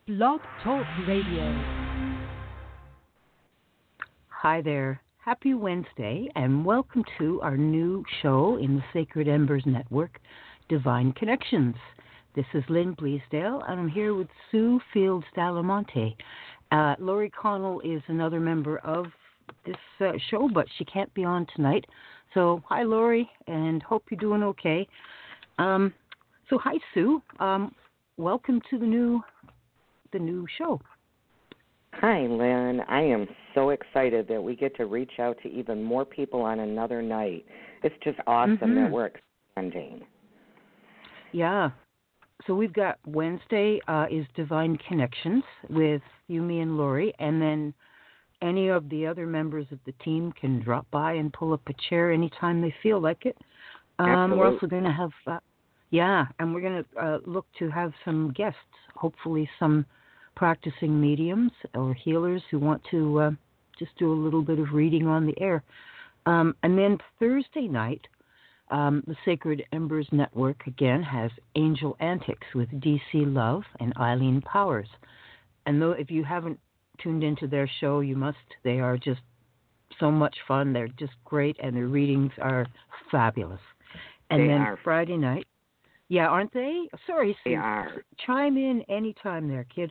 Blog Talk Radio. Hi there. Happy Wednesday, and welcome to our new show in the Sacred Embers Network, Divine Connections. This is Lynn Bleasdale, and I'm here with Sue Fields Dalamonte. Lori Connell is another member of this show, but she can't be on tonight. So, hi, Lori, and hope you're doing okay. So, hi, Sue. Welcome to the new show. Hi, Lynn. I am so excited that we get to reach out to even more people on another night. It's just awesome that we're expanding. Yeah. So we've got Wednesday is Divine Connections with you, me, and Lori, and then any of the other members of the team can drop by and pull up a chair anytime they feel like it. We're also going to have, and we're going to look to have some guests, hopefully some practicing mediums or healers who want to just do a little bit of reading on the air. And then Thursday night, the Sacred Embers Network, again, has Angel Antics with DC Love and Eileen Powers. And though if you haven't tuned into their show, you must. They are just so much fun. They're just great, and their readings are fabulous. And they then are. Friday night, aren't they? Sorry, Sue. They are. Chime in anytime there, kid.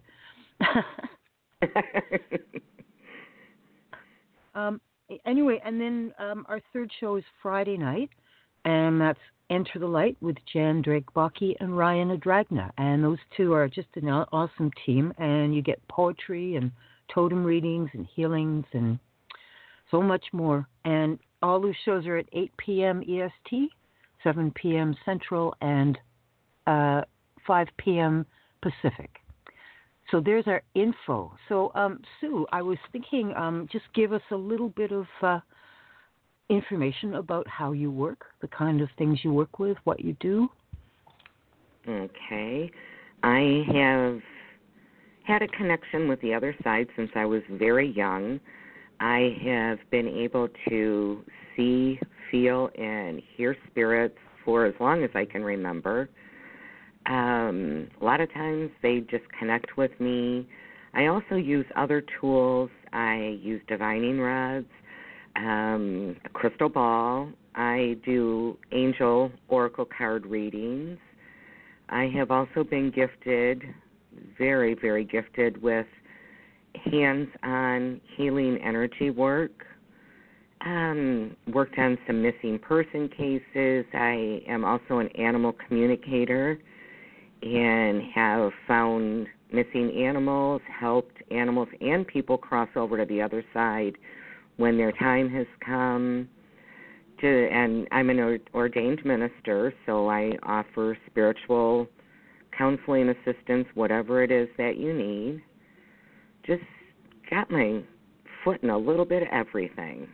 Anyway, and then our third show is Friday night, and that's Enter the Light with Jan Drake-Bocki and Ryan Adragna. And those two are just an awesome team, and you get poetry and totem readings and healings and so much more. And all those shows are at 8 p.m. EST, 7 p.m. Central, and 5 p.m. Pacific. So there's our info. So, Sue, I was thinking just give us a little bit of information about how you work, the kind of things you work with, what you do. Okay. I have had a connection with the other side since I was very young. I have been able to see, feel, and hear spirits for as long as I can remember. A lot of times they just connect with me. I also use other tools. I use divining rods, a crystal ball. I do angel oracle card readings. I have also been gifted, very, very gifted with hands-on healing energy work. Worked on some missing person cases. I am also an animal communicator and have found missing animals, helped animals and people cross over to the other side when their time has come. And I'm an ordained minister, so I offer spiritual counseling assistance, whatever it is that you need. Just got my foot in a little bit of everything.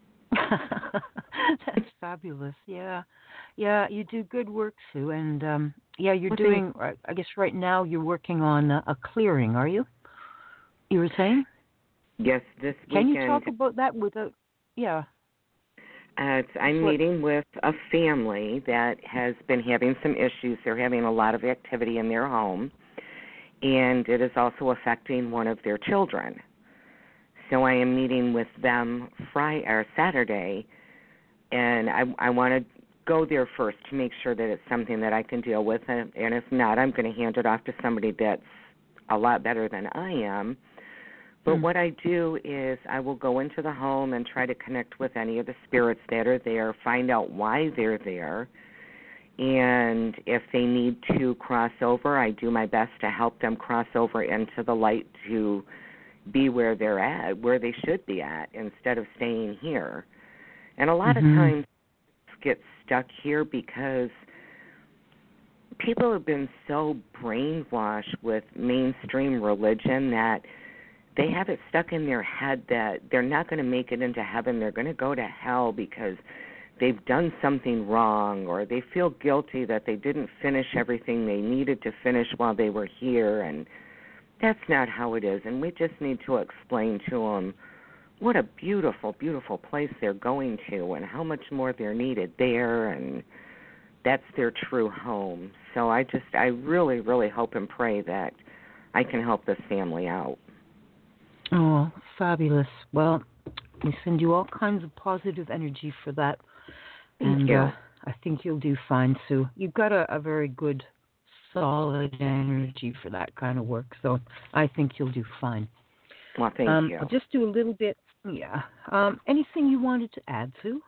That's fabulous. Yeah, you do good work, Sue, and you're doing. I guess right now you're working on a clearing. Are you? You were saying? Yes, this weekend. Can you talk about that without? Yeah. I'm meeting with a family that has been having some issues. They're having a lot of activity in their home, and it is also affecting one of their children. So I am meeting with them Saturday, and I want to go there first to make sure that it's something that I can deal with, and if not, I'm going to hand it off to somebody that's a lot better than I am. But what I do is I will go into the home and try to connect with any of the spirits that are there, find out why they're there, and if they need to cross over, I do my best to help them cross over into the light to be where they're at, where they should be at, instead of staying here. And a lot of times get stuck here because people have been so brainwashed with mainstream religion that they have it stuck in their head that they're not going to make it into heaven. They're going to go to hell because they've done something wrong, or they feel guilty that they didn't finish everything they needed to finish while they were here, and that's not how it is. And we just need to explain to them what a beautiful, beautiful place they're going to and how much more they're needed there, and that's their true home. So I really, really hope and pray that I can help this family out. Oh, fabulous. Well, we send you all kinds of positive energy for that. Thank you. I think you'll do fine, Sue. You've got a very good, solid energy for that kind of work, so I think you'll do fine. Well, thank you. I'll just do a little bit, anything you wanted to add, Sue?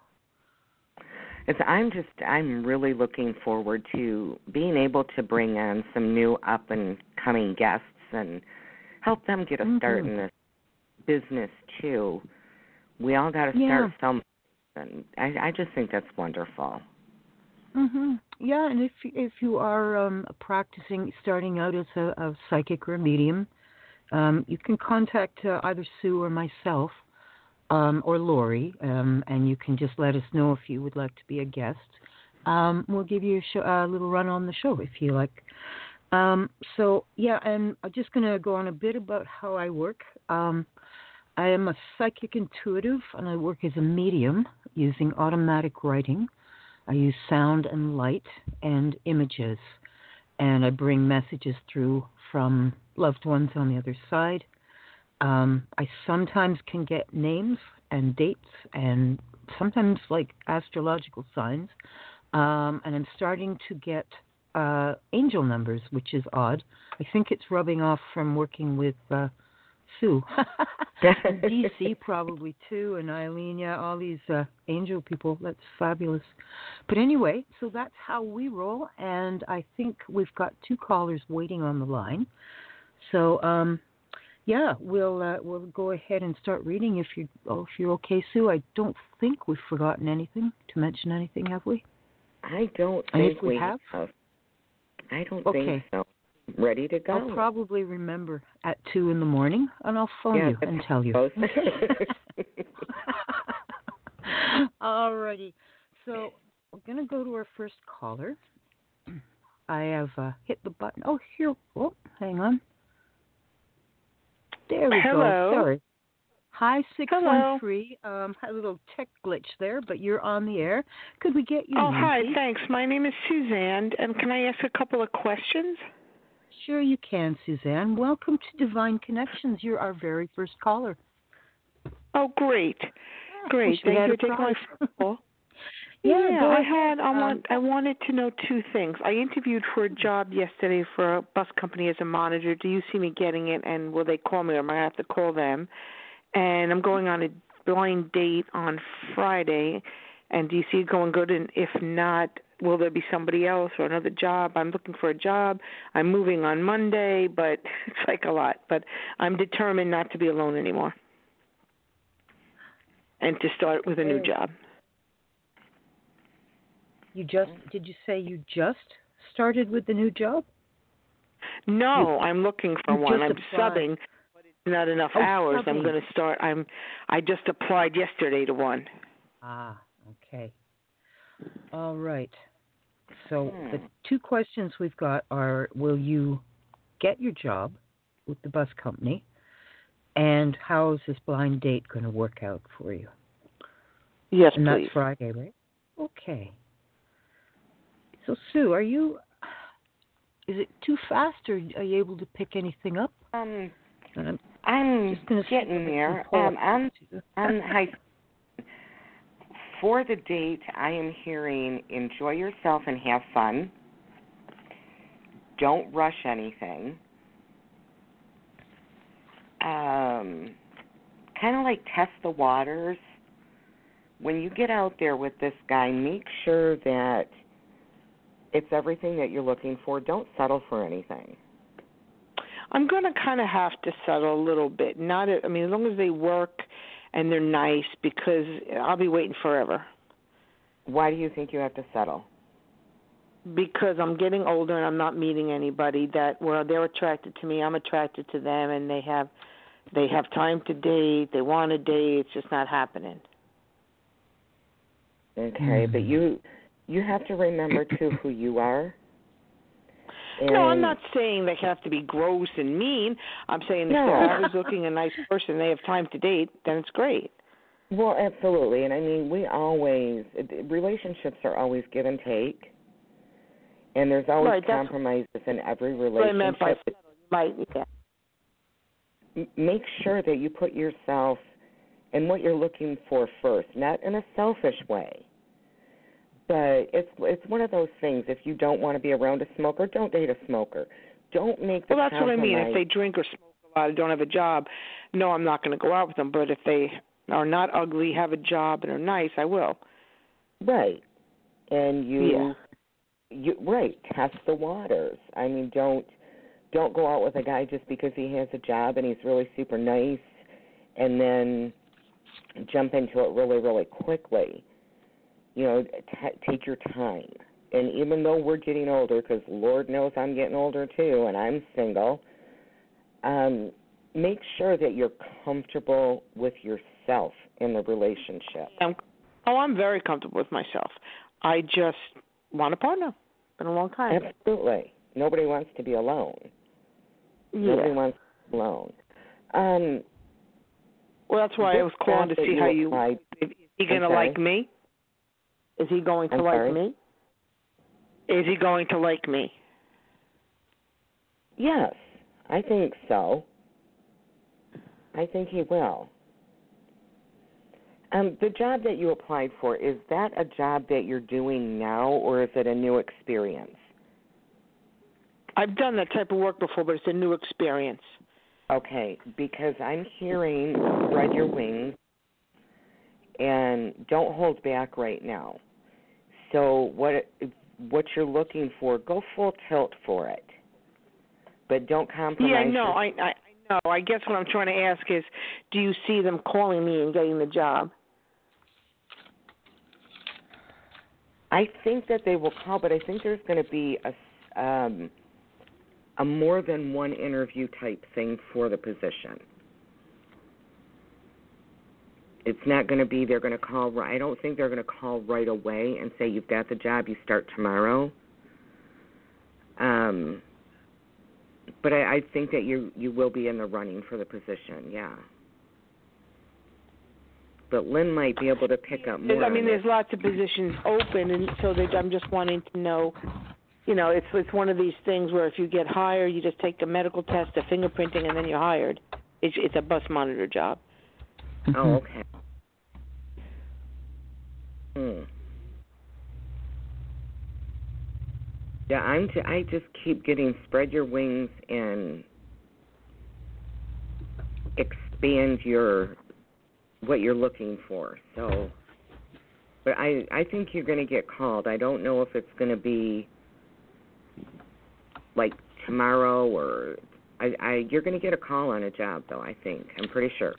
I'm really looking forward to being able to bring on some new up and coming guests and help them get a start in this business too. We all got to start somewhere, and I just think that's wonderful. Yeah, and if you are starting out as a psychic or a medium, you can contact either Sue or myself. Or Lori, and you can just let us know if you would like to be a guest. We'll give you a little run on the show if you like. And I'm just going to go on a bit about how I work. I am a psychic intuitive, and I work as a medium using automatic writing. I use sound and light and images, and I bring messages through from loved ones on the other side. I sometimes can get names and dates and sometimes like astrological signs. And I'm starting to get angel numbers, which is odd. I think it's rubbing off from working with Sue. And DC probably too, and Eileen, all these angel people. That's fabulous. But anyway, so that's how we roll, and I think we've got 2 callers waiting on the line. So, we'll go ahead and start reading if you're okay, Sue. I don't think we've forgotten anything to mention. Anything, have we? I don't think we have. I don't think so. Ready to go. I'll probably remember at 2 in the morning, and I'll phone you and tell you. All righty. So we're going to go to our first caller. I have hit the button. Oh, here. Oh, hang on. There we go. Sorry. Hi, 613. A little tech glitch there, but you're on the air. Could we get you? Oh, hi. Thanks. My name is Suzanne, and can I ask a couple of questions? Sure you can, Suzanne. Welcome to Divine Connections. You're our very first caller. Oh, great. Great. Thank you for taking my phone call. I wanted to know 2 things. I interviewed for a job yesterday for a bus company as a monitor. Do you see me getting it, and will they call me, or am I have to call them? And I'm going on a blind date on Friday, and do you see it going good? And if not, will there be somebody else or another job? I'm looking for a job. I'm moving on Monday, but it's like a lot. But I'm determined not to be alone anymore and to start with a new job. Did you say you just started with the new job? No, I'm looking for one. I'm subbing, but it's not enough hours. Subbing. I'm going to start. I just applied yesterday to one. Ah, okay. All right. So the 2 questions we've got are, will you get your job with the bus company, and how is this blind date going to work out for you? Yes, and please. That's Friday, right? Okay. So, Sue, is it too fast, or are you able to pick anything up? I'm getting there. On high for the date, I am hearing enjoy yourself and have fun. Don't rush anything. Kind of like test the waters. When you get out there with this guy, make sure that it's everything that you're looking for. Don't settle for anything. I'm going to kind of have to settle a little bit. As long as they work and they're nice, because I'll be waiting forever. Why do you think you have to settle? Because I'm getting older and I'm not meeting anybody they're attracted to me, I'm attracted to them, and they have time to date, they want to date, it's just not happening. Okay, but you have to remember, too, who you are. And no, I'm not saying they have to be gross and mean. I'm saying if they're always looking a nice person, they have time to date, then it's great. Well, absolutely. And, relationships are always give and take. And there's always compromises in every relationship. What I meant by settle. make sure that you put yourself in what you're looking for first, not in a selfish way. But it's one of those things. If you don't want to be around a smoker, don't date a smoker. Don't make the Well, that's what I mean. compromise. If they drink or smoke a lot and don't have a job, no, I'm not going to go out with them. But if they are not ugly, have a job, and are nice, I will. Right. And you test the waters. I mean, don't go out with a guy just because he has a job and he's really super nice and then jump into it really, really quickly. You know, take your time. And even though we're getting older, because Lord knows I'm getting older too, and I'm single, make sure that you're comfortable with yourself in the relationship. I'm very comfortable with myself. I just want a partner. Been a long time. Absolutely. Nobody wants to be alone. Yeah. Nobody wants to be alone. Well, that's why I was calling to see how you. Is he going to like me? Is he going to like me? Is he going to like me? Yes, I think so. I think he will. The job that you applied for, is that a job that you're doing now, or is it a new experience? I've done that type of work before, but it's a new experience. Okay, because I'm hearing spread your wings and don't hold back right now. So what you're looking for, go full tilt for it, but don't compromise. Yeah, no, I know. I guess what I'm trying to ask is, do you see them calling me and getting the job? I think that they will call, but I think there's going to be a more than one interview type thing for the position. It's not going to be they're going to call. I don't think they're going to call right away and say you've got the job, you start tomorrow. But I think that you will be in the running for the position, yeah. But Lynn might be able to pick up more. I mean, there's lots of positions open, and so I'm just wanting to know. You know, it's one of these things where if you get hired, you just take a medical test, a fingerprinting, and then you're hired. It's a bus monitor job. Oh, okay. Yeah, I just keep getting spread your wings and expand what you're looking for. So, but I think you're going to get called. I don't know if it's going to be like tomorrow or you're going to get a call on a job though. I think I'm pretty sure.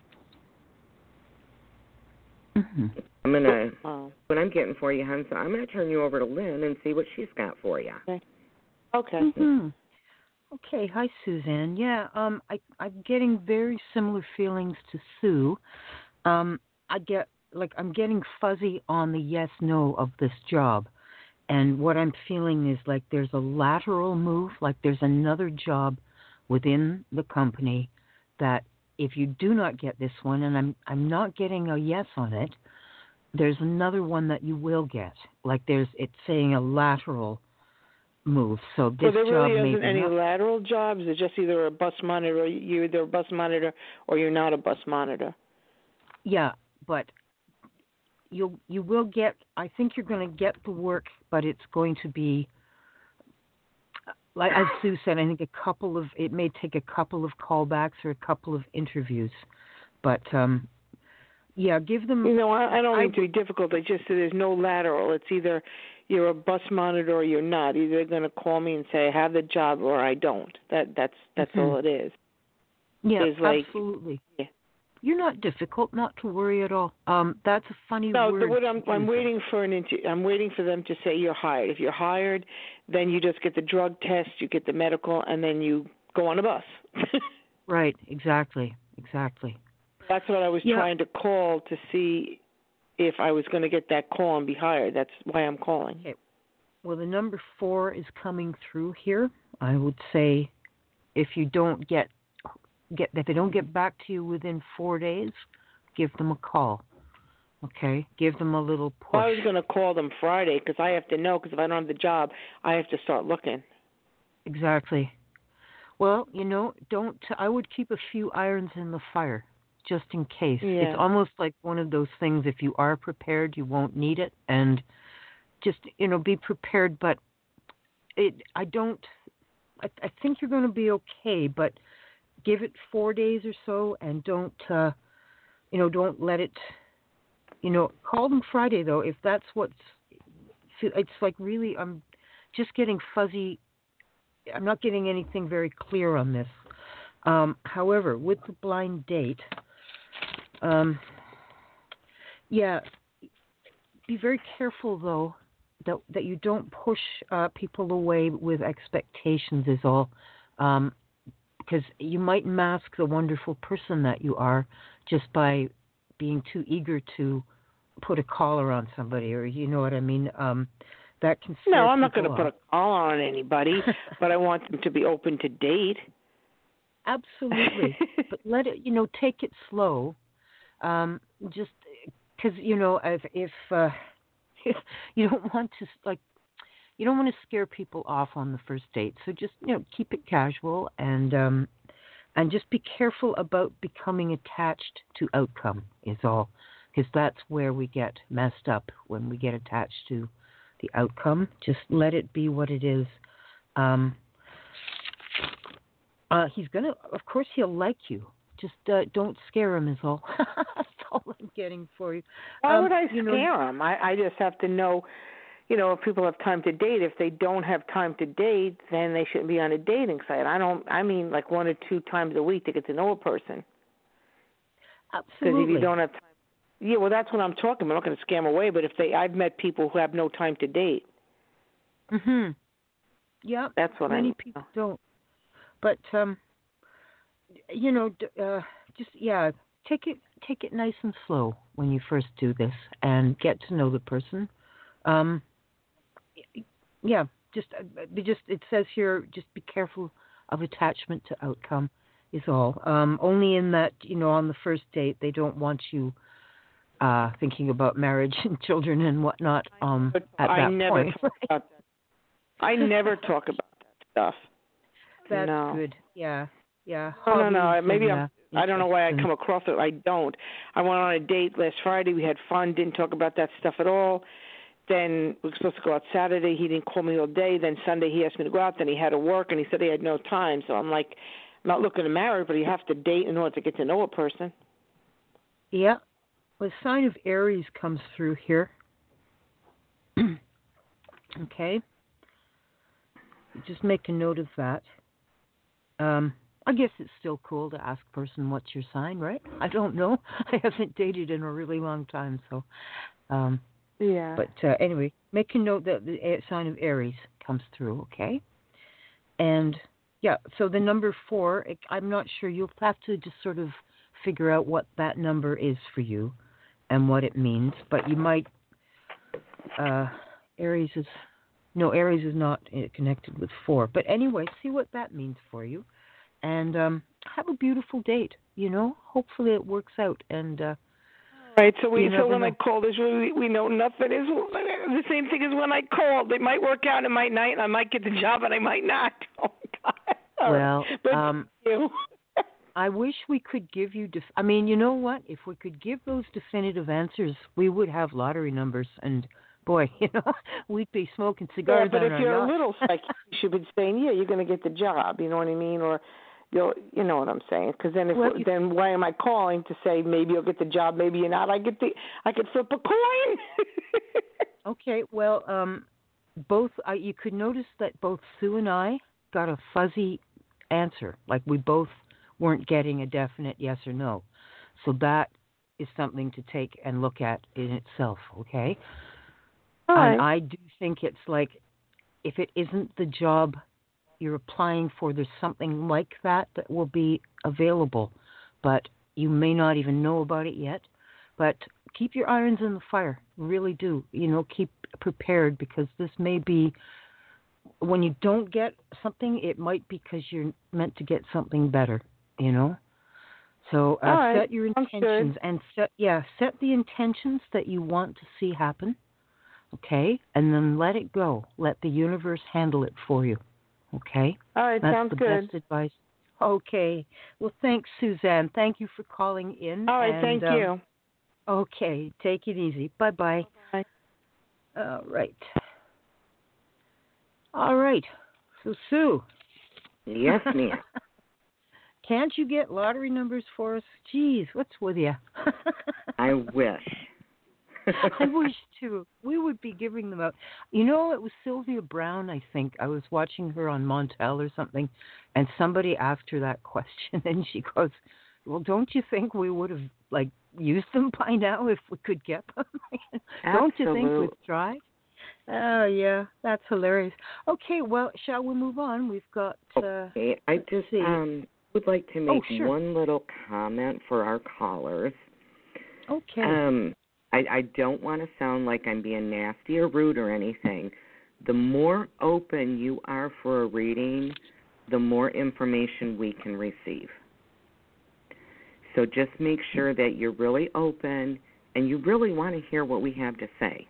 Mm-hmm. I'm gonna what I'm getting for you, hon. So I'm gonna turn you over to Lynn and see what she's got for you. Okay. Mm-hmm. Okay. Hi, Suzanne. Yeah. I'm getting very similar feelings to Sue. I'm getting fuzzy on the yes/no of this job, and what I'm feeling is like there's a lateral move, like there's another job within the company that if you do not get this one, and I'm not getting a yes on it, there's another one that you will get. Like it's saying a lateral move. So this there job really isn't may any not... lateral jobs. It's just either a bus monitor, or you're either a bus monitor or you're not a bus monitor. Yeah, but you will get. I think you're going to get the work, but it's going to be, like as Sue said, I think it may take a couple of callbacks or a couple of interviews, but yeah, give them. You know, I don't mean to be difficult. I just there's no lateral. It's either you're a bus monitor or you're not. Either they're going to call me and say I have the job or I don't. That's mm-hmm. all it is. Yeah, like, absolutely. Yeah. You're not difficult, not to worry at all. That's a funny word. No, I'm waiting for I'm waiting for them to say you're hired. If you're hired, then you just get the drug test, you get the medical, and then you go on a bus. Right. Exactly. That's what I was trying to call to see if I was going to get that call and be hired. That's why I'm calling. Okay. Well, the number 4 is coming through here. I would say if you don't if they don't get back to you within 4 days, give them a call. Okay? Give them a little push. Well, I was going to call them Friday because I have to know, because if I don't have the job, I have to start looking. Exactly. Well, don't. I would keep a few irons in the fire just in case. It's Yeah. almost like one of those things. If you are prepared, you won't need it, and just be prepared. But I don't. I think you're going to be okay, but give it 4 days or so, and don't don't let it. Call them Friday though if that's what's. It's like really, I'm just getting fuzzy. I'm not getting anything very clear on this. However, with the blind date, yeah, be very careful though that you don't push people away with expectations is all, because you might mask the wonderful person that you are just by being too eager to put a collar on somebody, or you know what I mean. That can scare No, I'm not going to people put off. a collar on anybody, but I want them to be open to date. Absolutely, but let it, take it slow. Just because if you don't want to you don't want to scare people off on the first date, so just keep it casual and just be careful about becoming attached to outcome is all, because that's where we get messed up when we get attached to the outcome. Just let it be what it is. He's gonna, of course, he'll like you. Just don't scare him is all. That's all I'm getting for you. Why would I scare him? I just have to know, if people have time to date. If they don't have time to date, then they shouldn't be on a dating site. I mean like 1 or 2 times a week to get to know a person. Absolutely. Because if you don't have time. Yeah, well, that's what I'm talking about. I'm not going to scare them away, but I've met people who have no time to date. Mhm. Yeah. That's what many people don't. But just take it nice and slow when you first do this and get to know the person. Just it says here, just be careful of attachment to outcome is all. Only in that on the first date they don't want you thinking about marriage and children and whatnot at that point. I never talk about that stuff. That's good. Yeah. No. Maybe I don't know why I come across it. I don't. I went on a date last Friday. We had fun. Didn't talk about that stuff at all. Then we were supposed to go out Saturday. He didn't call me all day. Then Sunday he asked me to go out. Then he had to work, and he said he had no time. So I'm like, I'm not looking to marry, but you have to date in order to get to know a person. Yeah. The sign of Aries comes through here. Okay. Just make a note of that. I guess it's still cool to ask a person what's your sign, right? I don't know. I haven't dated in a really long time, so. Yeah. But anyway, make a note that the sign of Aries comes through, okay? And yeah, so the number 4, I'm not sure. You'll have to just sort of figure out what that number is for you and what it means. But you might. Aries is not connected with 4. But anyway, see what that means for you. And have a beautiful date, Hopefully it works out. And right, so when I call, we know nothing is the same thing as when I called. It might work out, it might not, and I might get the job, and I might not. Oh, God. Well, but I wish we could give you... I mean, you know what? If we could give those definitive answers, we would have lottery numbers, and... Boy, we'd be smoking cigars. Yeah, but if you're a little psychic, you should be saying, "Yeah, you're going to get the job." You know what I mean? Or, you know what I'm saying? Because then, then why am I calling to say maybe you'll get the job, maybe you're not? I could flip a coin. Okay, well, both. You could notice that both Sue and I got a fuzzy answer. Like we both weren't getting a definite yes or no. So that is something to take and look at in itself. Okay. And I do think it's like, if it isn't the job you're applying for, there's something like that will be available. But you may not even know about it yet. But keep your irons in the fire. Really do. Keep prepared, because this may be, when you don't get something, it might be because you're meant to get something better, So set your intentions and set the intentions that you want to see happen. Okay, and then let it go. Let the universe handle it for you. Okay? All right, That's sounds the good. best advice. Okay. Well, thanks, Suzanne. Thank you for calling in. All right, and, thank you. Okay, take it easy. Bye-bye. Bye. All right. All right. So, Sue. Yes, ma'am. Can't you get lottery numbers for us? Jeez, what's with you? I wish. I wish too. We would be giving them out. You know, it was Sylvia Brown, I think. I was watching her on Montel or something, and somebody asked her that question, and she goes, "Well, don't you think we would have used them by now if we could get them? Don't you think we'd try?" Oh, yeah, that's hilarious. Okay, well, shall we move on? We've got. Okay, I just would like to make one little comment for our callers. Okay. I don't want to sound like I'm being nasty or rude or anything. The more open you are for a reading, the more information we can receive. So just make sure that you're really open and you really want to hear what we have to say.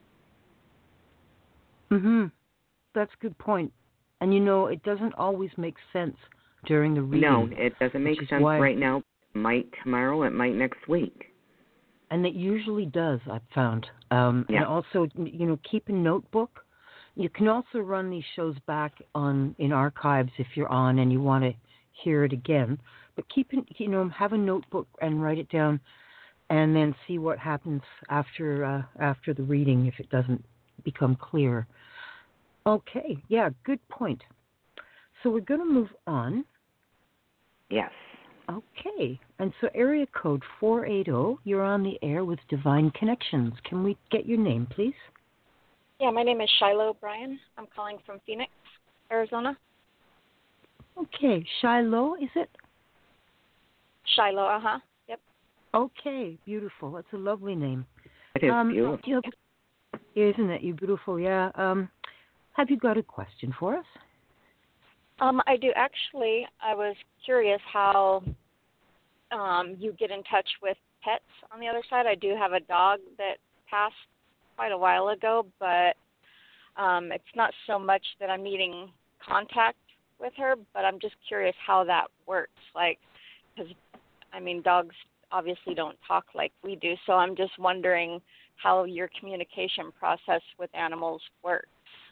That's a good point. And, it doesn't always make sense during the reading. No, it doesn't make sense right now. It might tomorrow, it might next week. And it usually does, I've found. And also, keep a notebook. You can also run these shows back in archives if you're on and you want to hear it again. But have a notebook and write it down, and then see what happens after the reading if it doesn't become clear. Okay, yeah, good point. So we're going to move on. Yes. Okay, and so area code 480, you're on the air with Divine Connections. Can we get your name, please? Yeah, my name is Shiloh Bryan. I'm calling from Phoenix, Arizona. Okay, Shiloh, is it? Shiloh, yep. Okay, beautiful. That's a lovely name. It is beautiful. Isn't it? You're beautiful, yeah. Have you got a question for us? I do. Actually, I was curious how you get in touch with pets on the other side. I do have a dog that passed quite a while ago, but it's not so much that I'm needing contact with her, but I'm just curious how that works. Because, dogs obviously don't talk like we do, so I'm just wondering how your communication process with animals works.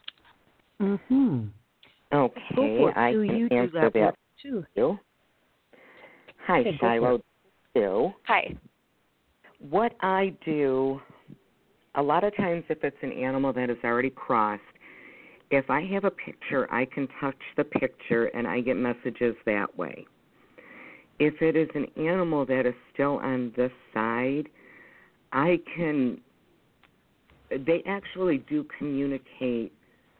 Okay, I can answer that too. Hi, Shiloh. Hi. What I do, a lot of times if it's an animal that is already crossed, if I have a picture, I can touch the picture and I get messages that way. If it is an animal that is still on this side, they actually do communicate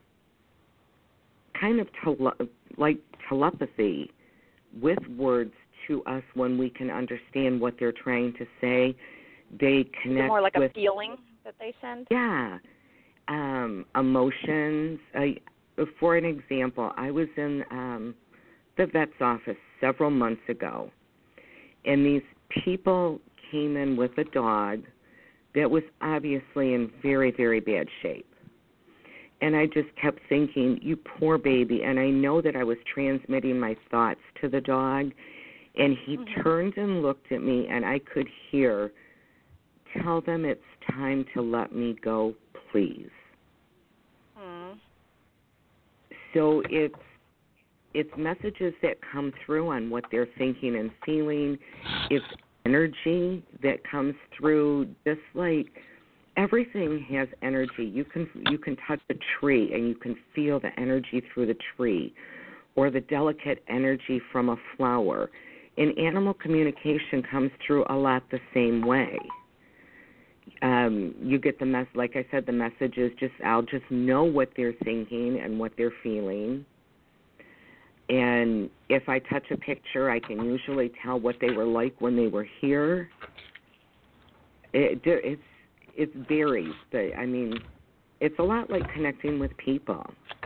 kind of like telepathy with words to us when we can understand what they're trying to say. They connect more like with a feeling that they send? Yeah. Emotions. For an example, I was in the vet's office several months ago, and these people came in with a dog that was obviously in very, very bad shape. And I just kept thinking, you poor baby. And I know that I was transmitting my thoughts to the dog. And he turned and looked at me, and I could hear, "Tell them it's time to let me go, please." So it's messages that come through on what they're thinking and feeling. It's energy that comes through, just like everything has energy. You can touch a tree and you can feel the energy through the tree, or the delicate energy from a flower. And animal communication comes through a lot the same way. You get like I said, the messages. I'll just know what they're thinking and what they're feeling. And if I touch a picture, I can usually tell what they were like when they were here. It varies, but it's a lot like connecting with people.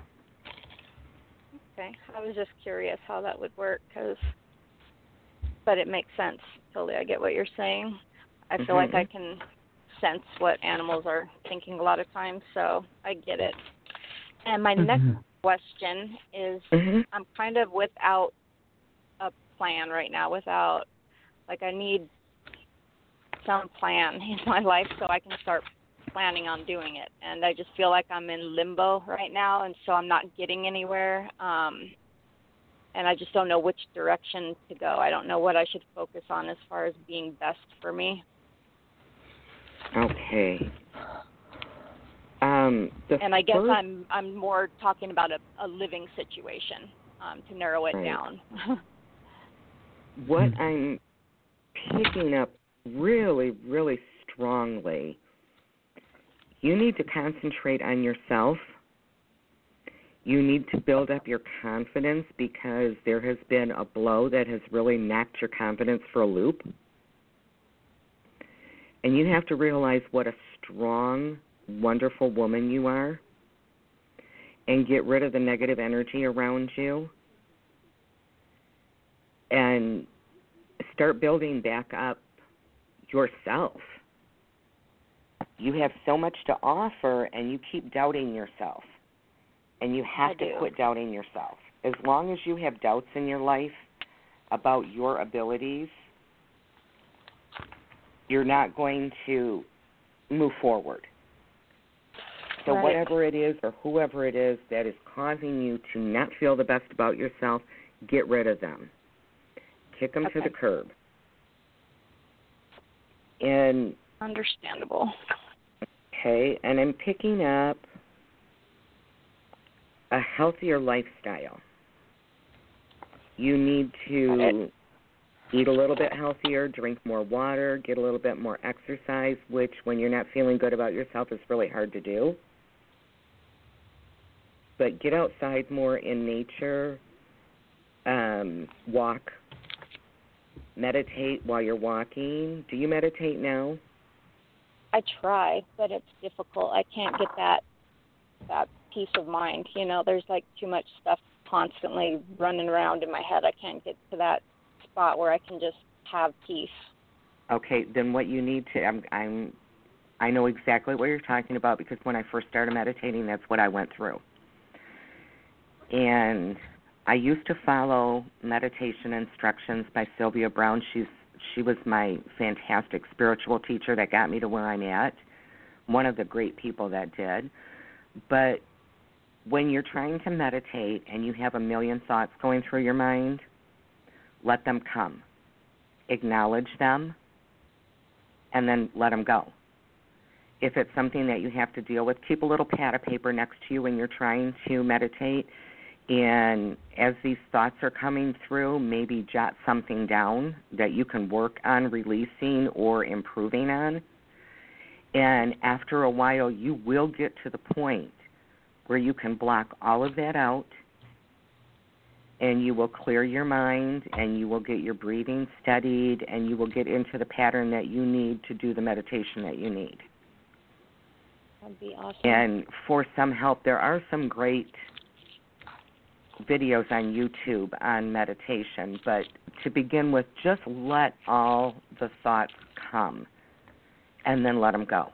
Okay, I was just curious how that would work, but it makes sense. Totally, I get what you're saying. I feel like I can sense what animals are thinking a lot of times, so I get it. And my question is Mm-hmm. I'm kind of without a plan right now, I need some plan in my life so I can start planning on doing it. And I just feel like I'm in limbo right now, and so I'm not getting anywhere. And I just don't know which direction to go. I don't know what I should focus on as far as being best for me. Okay. And I guess I'm more talking about a living situation to narrow it down. What I'm picking up really, really strongly, you need to concentrate on yourself. You need to build up your confidence because there has been a blow that has really knocked your confidence for a loop. And you have to realize what a strong, wonderful woman you are and get rid of the negative energy around you and start building back up yourself. You have so much to offer and you keep doubting yourself. And you have to quit doubting yourself. As long as you have doubts in your life about your abilities, you're not going to move forward. So whatever it is or whoever it is that is causing you to not feel the best about yourself, get rid of them. Kick them to the curb. And understandable. Okay, and I'm picking up a healthier lifestyle. You need to eat a little bit healthier, drink more water, get a little bit more exercise, which when you're not feeling good about yourself is really hard to do. But get outside more in nature, walk, meditate while you're walking. Do you meditate now? I try, but it's difficult. I can't get that peace of mind. There's too much stuff constantly running around in my head. I can't get to that spot where I can just have peace. Okay, then what you need to, I know exactly what you're talking about because when I first started meditating, that's what I went through. And I used to follow meditation instructions by Sylvia Brown. She was my fantastic spiritual teacher that got me to where I'm at, one of the great people that did. But when you're trying to meditate and you have a million thoughts going through your mind, let them come. Acknowledge them, and then let them go. If it's something that you have to deal with, keep a little pad of paper next to you when you're trying to meditate, and as these thoughts are coming through, maybe jot something down that you can work on releasing or improving on. And after a while, you will get to the point where you can block all of that out, and you will clear your mind, and you will get your breathing steadied, and you will get into the pattern that you need to do the meditation that you need. That'd be awesome. And for some help, there are some great videos on YouTube on meditation, but to begin with, just let all the thoughts come, and then let them go.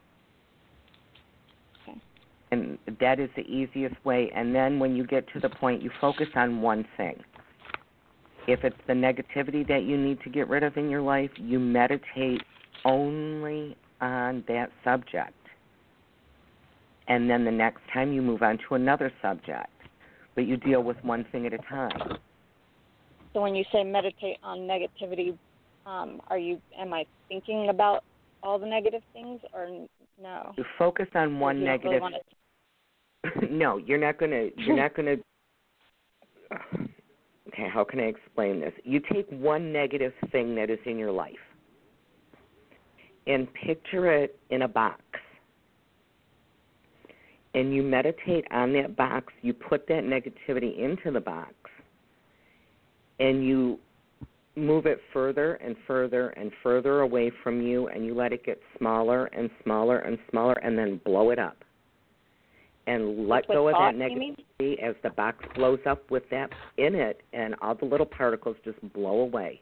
And that is the easiest way. And then when you get to the point, you focus on one thing. If it's the negativity that you need to get rid of in your life, you meditate only on that subject. And then the next time you move on to another subject. But you deal with one thing at a time. So when you say meditate on negativity, am I thinking about all the negative things or no? You focus on one negative. Really no, you're not going to. Okay, how can I explain this? You take one negative thing that is in your life and picture it in a box. And you meditate on that box. You put that negativity into the box, and you move it further and further and further away from you, and you let it get smaller and smaller and smaller, and then blow it up. And let go of that negativity as the box blows up with that in it, and all the little particles just blow away.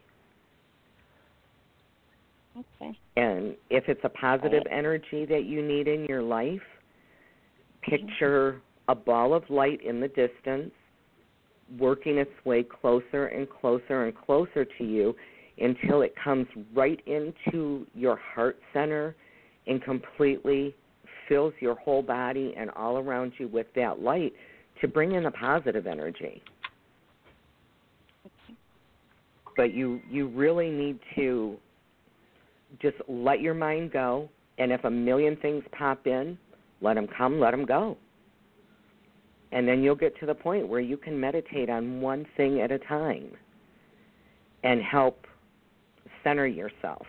Okay. And if it's a positive energy that you need in your life, picture a ball of light in the distance, working its way closer and closer and closer to you until it comes right into your heart center and completely fills your whole body and all around you with that light to bring in a positive energy. But you really need to just let your mind go, and if a million things pop in, let them come, let them go. And then you'll get to the point where you can meditate on one thing at a time and help center yourself.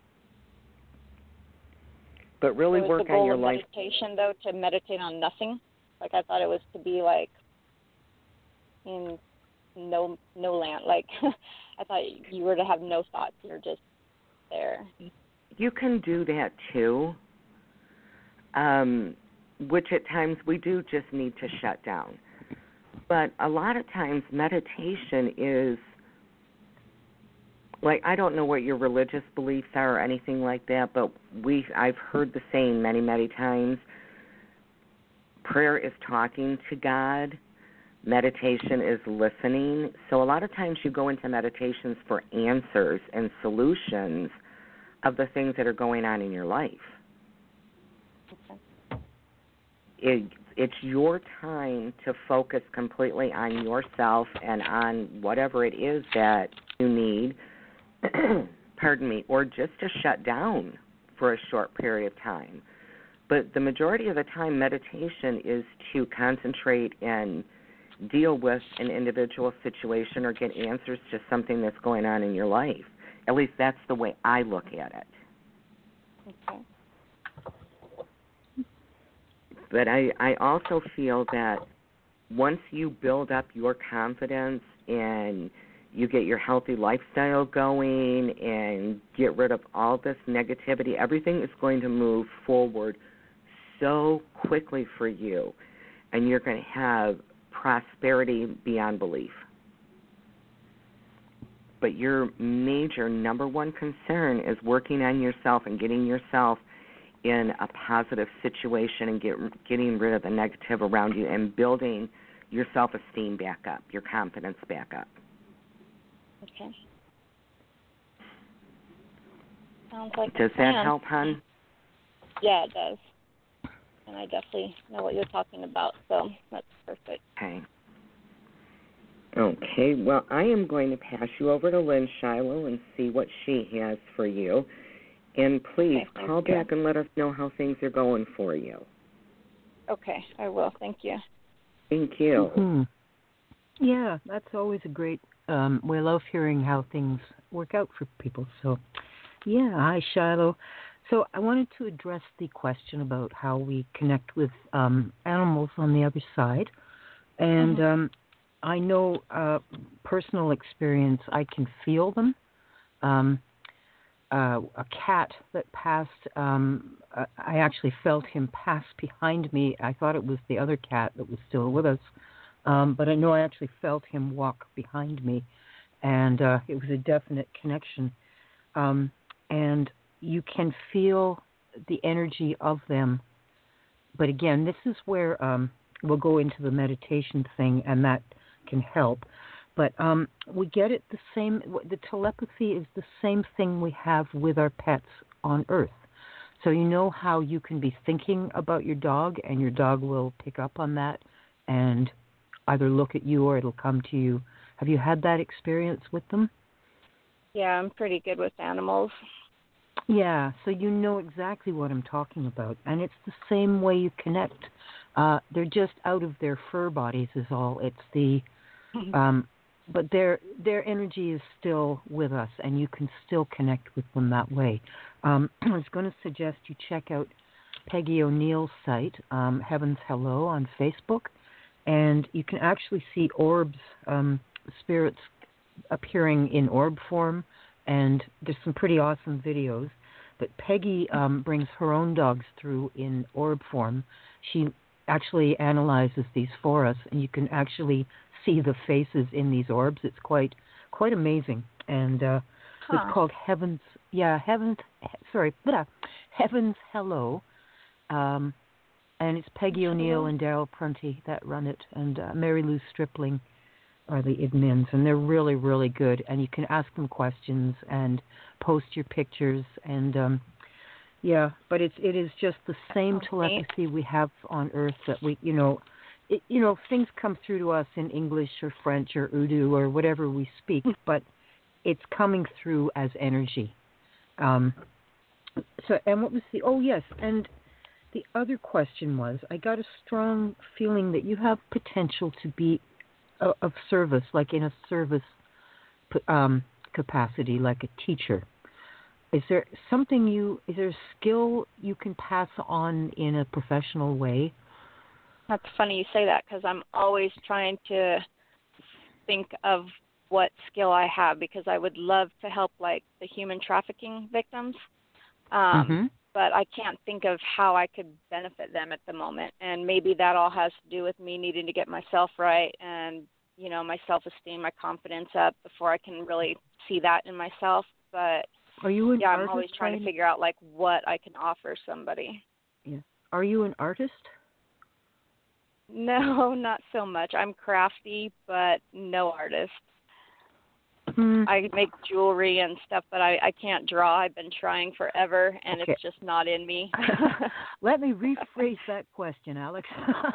But really so work on your life. Is the goal of meditation, though, to meditate on nothing? Like, I thought it was to be, like, in no land. Like, I thought you were to have no thoughts. You're just there. You can do that, too, which at times we do just need to shut down. But a lot of times meditation is, like, I don't know what your religious beliefs are or anything like that, but I've heard the saying many, many times, prayer is talking to God, meditation is listening. So a lot of times you go into meditations for answers and solutions of the things that are going on in your life. Okay. It's your time to focus completely on yourself and on whatever it is that you need, pardon me, or just to shut down for a short period of time. But the majority of the time, meditation is to concentrate and deal with an individual situation or get answers to something that's going on in your life. At least that's the way I look at it. Okay. But I also feel that once you build up your confidence and you get your healthy lifestyle going and get rid of all this negativity, everything is going to move forward so quickly for you, and you're going to have prosperity beyond belief. But your major number one concern is working on yourself and getting yourself in a positive situation and getting rid of the negative around you and building your self-esteem back up, your confidence back up. Okay. Sounds like Does that help, hon? Yeah, it does. And I definitely know what you're talking about, so that's perfect. Okay, well, I am going to pass you over to Lynn Shiloh and see what she has for you. And please call back and let us know how things are going for you. Okay, I will. Thank you. Thank you. Mm-hmm. Yeah, that's always a great, we love hearing how things work out for people. So, yeah, hi, Shiloh. So I wanted to address the question about how we connect with animals on the other side. And I know personal experience, I can feel them. A cat that passed, I actually felt him pass behind me. I thought it was the other cat that was still with us. But I know I actually felt him walk behind me. And it was a definite connection. And you can feel the energy of them. But again, this is where we'll go into the meditation thing, and that can help. But we get it the same. The telepathy is the same thing we have with our pets on Earth. So you know how you can be thinking about your dog, and your dog will pick up on that and either look at you or it'll come to you. Have you had that experience with them? Yeah, I'm pretty good with animals. Yeah, so you know exactly what I'm talking about. And it's the same way you connect. They're just out of their fur bodies is all. It's the... but their energy is still with us, and you can still connect with them that way. I was going to suggest you check out Peggy O'Neill's site, Heaven's Hello, on Facebook, and you can actually see orbs, spirits appearing in orb form, and there's some pretty awesome videos. But Peggy brings her own dogs through in orb form. She actually analyzes these for us, and you can actually see the faces in these orbs. It's quite amazing. And it's called Heaven's Hello. And it's Peggy O'Neill and Daryl Prunty that run it, and Mary Lou Stripling are the admins, and they're really, really good. And you can ask them questions and post your pictures, and but it is just the same telepathy we have on Earth that we, things come through to us in English or French or Urdu or whatever we speak, but it's coming through as energy. And what was and the other question was, I got a strong feeling that you have potential to be of service, like in a service capacity, like a teacher. Is there a skill you can pass on in a professional way? That's funny you say that, because I'm always trying to think of what skill I have, because I would love to help, like, the human trafficking victims. But I can't think of how I could benefit them at the moment. And maybe that all has to do with me needing to get myself right and, my self-esteem, my confidence up before I can really see that in myself. But are you an artist? I'm always trying to figure out, like, what I can offer somebody. Yeah. Are you an artist? No, not so much. I'm crafty, but no artist. I make jewelry and stuff, but I can't draw. I've been trying forever, and It's just not in me. Let me rephrase that question, Alex.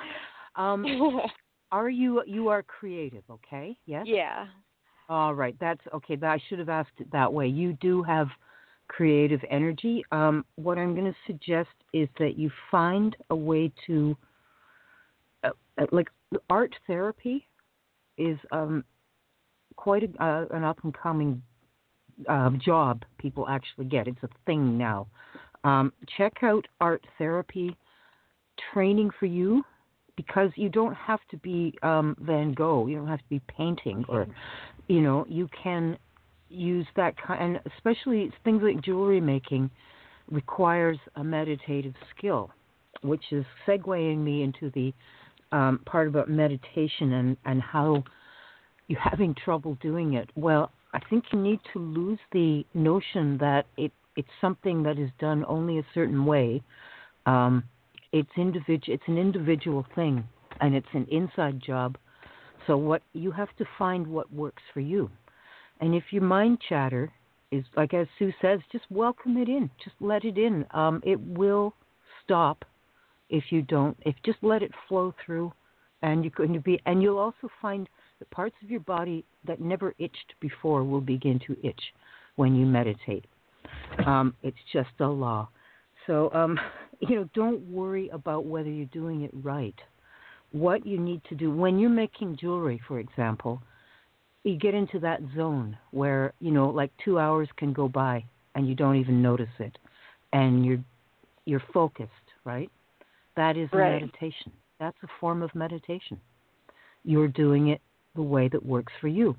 You are creative, okay? Yes? Yeah. All right. That's okay. I should have asked it that way. You do have creative energy. What I'm going to suggest is that you find a way to, like, art therapy is quite an up-and-coming job people actually get. It's a thing now. Check out art therapy training for you, because you don't have to be Van Gogh. You don't have to be painting, or, you can use that kind, and especially things like jewelry making requires a meditative skill, which is segueing me into the part about meditation and how you're having trouble doing it. Well, I think you need to lose the notion that it's something that is done only a certain way. It's an individual thing, and it's an inside job. So you have to find what works for you. And if your mind chatter is, like as Sue says, just welcome it in. Just let it in. It will stop if you don't. Just let it flow through, and you'll also find the parts of your body that never itched before will begin to itch when you meditate. It's just a law. So, don't worry about whether you're doing it right. What you need to do when you're making jewelry, for example, you get into that zone where, like 2 hours can go by and you don't even notice it, and you're focused, right? That is right. meditation. That's a form of meditation. You're doing it the way that works for you.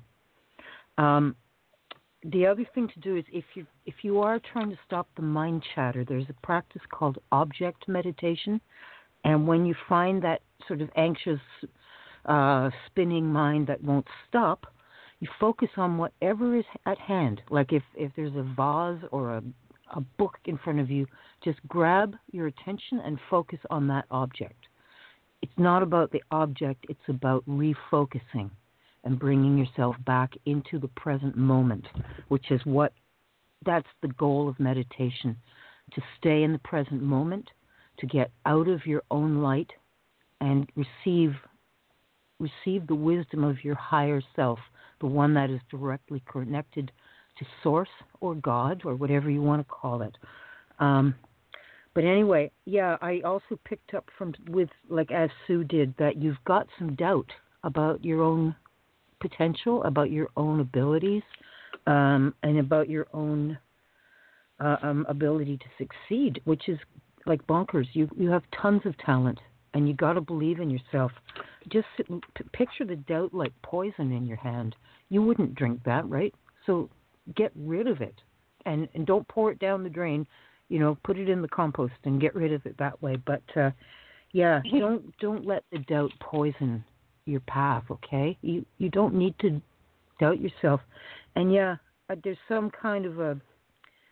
The other thing to do is if you are trying to stop the mind chatter, there's a practice called object meditation. And when you find that sort of anxious, spinning mind that won't stop, you focus on whatever is at hand. Like if there's a vase or a book in front of you, just grab your attention and focus on that object. It's not about the object, it's about refocusing and bringing yourself back into the present moment, which is that's the goal of meditation, to stay in the present moment, to get out of your own light and receive the wisdom of your higher self, the one that is directly connected to Source or God or whatever you want to call it. But anyway, I also picked up as Sue did, that you've got some doubt about your own potential, about your own abilities, and about your own ability to succeed, which is like bonkers. You have tons of talent, and you got to believe in yourself. Just picture the doubt like poison in your hand. You wouldn't drink that, right? So get rid of it, and don't pour it down the drain. Put it in the compost and get rid of it that way. But don't let the doubt poison your path. Okay, you don't need to doubt yourself. And there's some kind of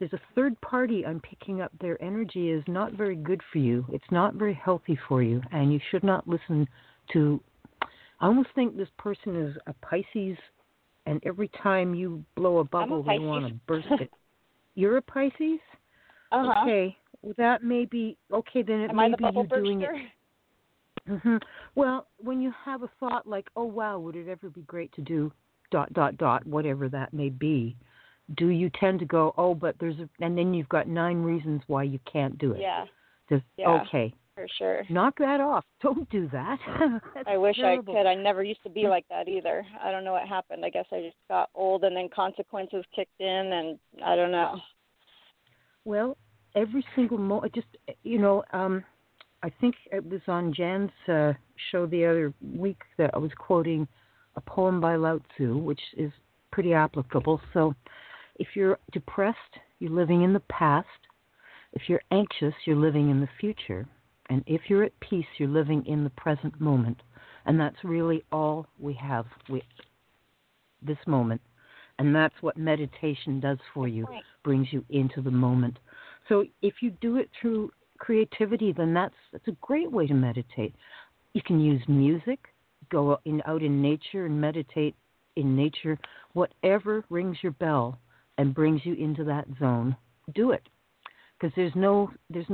there's a third party I'm picking up. Their energy is not very good for you. It's not very healthy for you, and you should not listen to. I almost think this person is a Pisces, and every time you blow a bubble, they want to burst it. You're a Pisces? Uh-huh. Okay. Well, that may be okay. Then it may be you doing it. Mm-hmm. Well, when you have a thought like, "Oh wow, would it ever be great to do ... whatever that may be," do you tend to go, "Oh, but there's a," and then you've got 9 reasons why you can't do it? Yeah. Just, yeah. Okay. For sure. Knock that off. Don't do that. I wish terrible. I could. I never used to be like that either. I don't know what happened. I guess I just got old and then consequences kicked in, and I don't know. Well, every single just, I think it was on Jan's show the other week that I was quoting a poem by Lao Tzu, which is pretty applicable. So if you're depressed, you're living in the past. If you're anxious, you're living in the future. And if you're at peace, you're living in the present moment. And that's really all we have, this moment. And that's what meditation does for you, brings you into the moment. So if you do it through creativity, then that's a great way to meditate. You can use music, go out in nature and meditate in nature. Whatever rings your bell and brings you into that zone, do it. Because there's no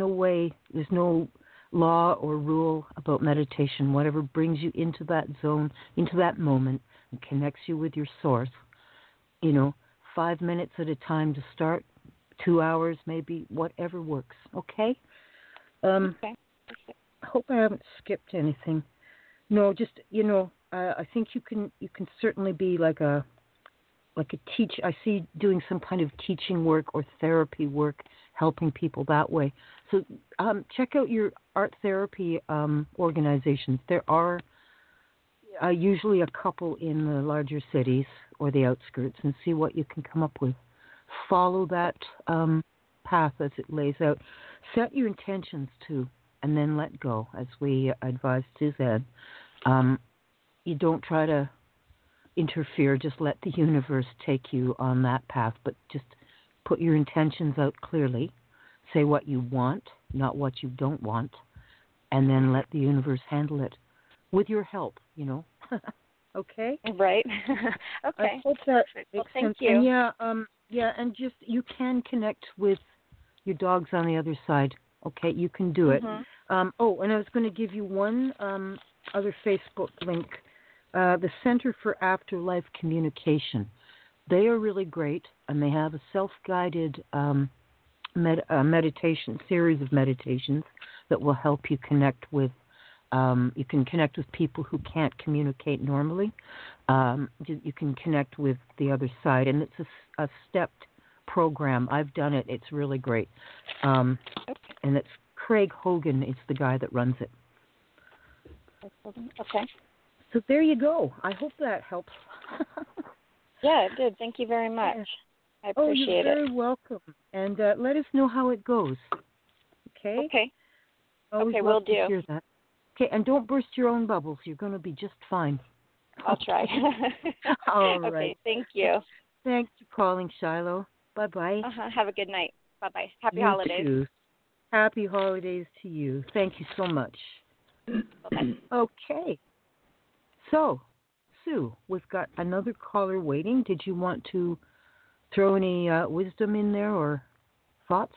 law or rule about meditation. Whatever brings you into that zone, into that moment, and connects you with your source. 5 minutes at a time to start, 2 hours maybe, whatever works. Okay. Okay. I hope I haven't skipped anything. No, just I think you can certainly be like a teach. I see doing some kind of teaching work or therapy work, helping people that way. So check out your art therapy organizations. There are usually a couple in the larger cities or the outskirts, and see what you can come up with. Follow that path as it lays out. Set your intentions too, and then let go, as we advised Suzanne. You don't try to interfere. Just let the universe take you on that path, but just put your intentions out clearly. Say what you want, not what you don't want, and then let the universe handle it with your help, Okay? Right. Okay. I hope that makes thank sense. you. And and just you can connect with your dogs on the other side. Okay, you can do it. Mm-hmm. And I was going to give you one other Facebook link. The Center for Afterlife Communication. They are really great, and they have a self-guided meditation series of meditations that will help you connect with. You can connect with people who can't communicate normally. You can connect with the other side, and it's a stepped program. I've done it. It's really great. And it's Craig Hogan is the guy that runs it. Okay. So there you go. I hope that helps. Yeah, it did. Thank you very much. I appreciate you're very welcome. And let us know how it goes. Okay? Okay. Always okay, love will to do. hear that. Okay, and don't burst your own bubbles. You're going to be just fine. I'll try. All right. Okay, thank you. Thanks for calling, Shiloh. Bye-bye. Have a good night. Bye-bye. Happy You holidays. Too. Happy holidays to you. Thank you so much. Bye-bye. Okay. So, Sue, we've got another caller waiting. Did you want to throw any wisdom in there or thoughts?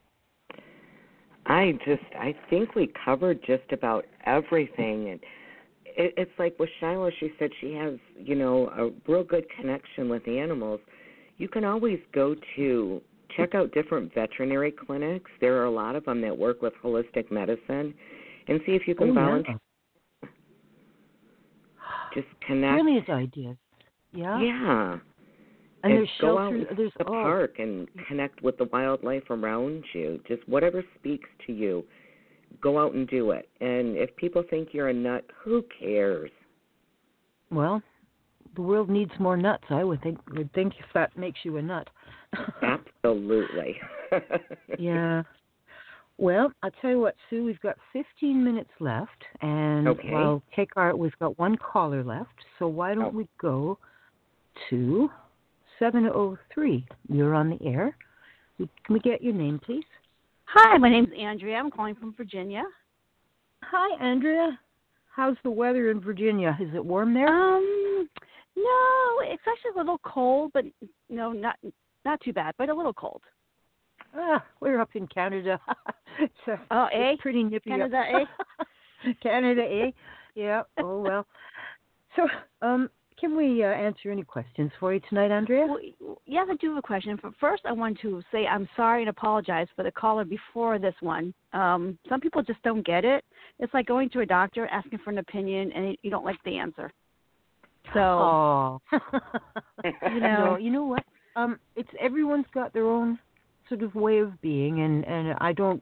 I think we covered just about everything. And it's like with Shiloh, she said she has, a real good connection with animals. You can always go to check out different veterinary clinics. There are a lot of them that work with holistic medicine, and see if you can volunteer. Yeah. Just connect. Brilliant ideas. Yeah. Yeah. And there's go shelters. out There's to the park and connect with the wildlife around you. Just whatever speaks to you, go out and do it. And if people think you're a nut, who cares? Well, the world needs more nuts. I would think if that makes you a nut. Absolutely. Yeah. Well, I'll tell you what, Sue. We've got 15 minutes left, and we've got one caller left. So why don't we go to 703? You're on the air. Can we get your name, please? Hi, my name's Andrea. I'm calling from Virginia. Hi, Andrea. How's the weather in Virginia? Is it warm there? No, it's actually a little cold, but no, not too bad, but a little cold. We're up in Canada. It's pretty nippy. Canada, Canada, Yeah. Oh well. So, can we answer any questions for you tonight, Andrea? Well, yes, I do have a question. But first, I want to say I'm sorry and apologize for the caller before this one. Some people just don't get it. It's like going to a doctor asking for an opinion, and you don't like the answer. So, No, you know what? It's everyone's got their own sort of way of being, and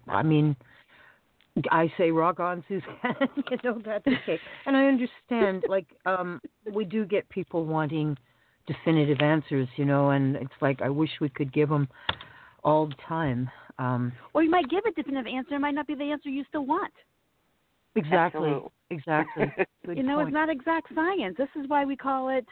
I say rock on, Suzanne. That's okay. And I understand, we do get people wanting definitive answers, and it's like I wish we could give them all the time. Or you might give a definitive answer. It might not be the answer you still want. Exactly. Exactly. Good point. It's not exact science. This is why we call it,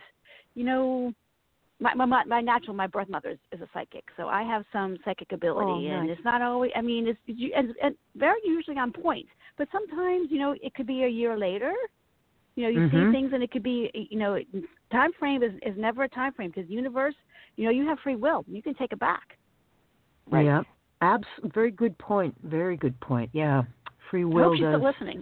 my birth mother is a psychic, so I have some psychic ability, and it's not always. It's very usually on point, but sometimes it could be a year later. You see things, and it could be time frame is never a time frame because the universe, you have free will. You can take it back. Right. Yeah. Very good point. Very good point. Yeah. Free will. I hope she's still listening.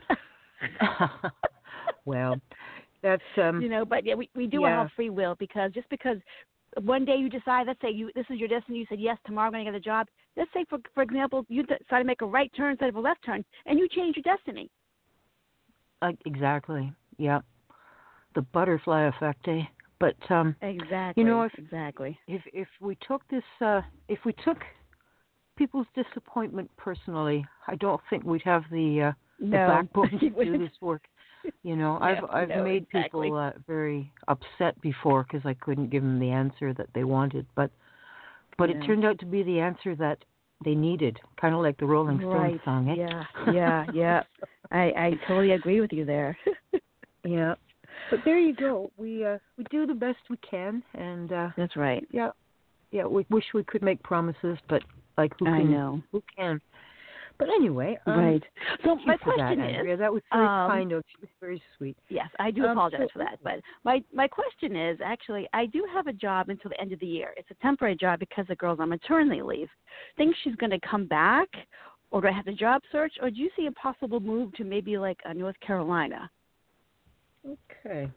Well. That's but yeah, we do have free will because just because one day you decide, let's say this is your destiny, you said yes, tomorrow I'm going to get a job. Let's say for example, you decide to make a right turn instead of a left turn, and you change your destiny. Exactly. Yeah. The butterfly effect, eh? But exactly. Exactly. If we took this, if we took people's disappointment personally, I don't think we'd have the backbone to do this work. I've made people very upset before because I couldn't give them the answer that they wanted, but it turned out to be the answer that they needed, kind of like the Rolling Stones song, eh? Yeah. I totally agree with you there. Yeah, but there you go. We do the best we can, and that's right. Yeah. We wish we could make promises, but who can? But anyway, right. So my question is, Andrea, that was very kind of you. Very sweet. Yes, I do apologize for that. But my question is, actually, I do have a job until the end of the year. It's a temporary job because the girl's on maternity leave. Think she's going to come back, or do I have to job search, or do you see a possible move to maybe like North Carolina? Okay,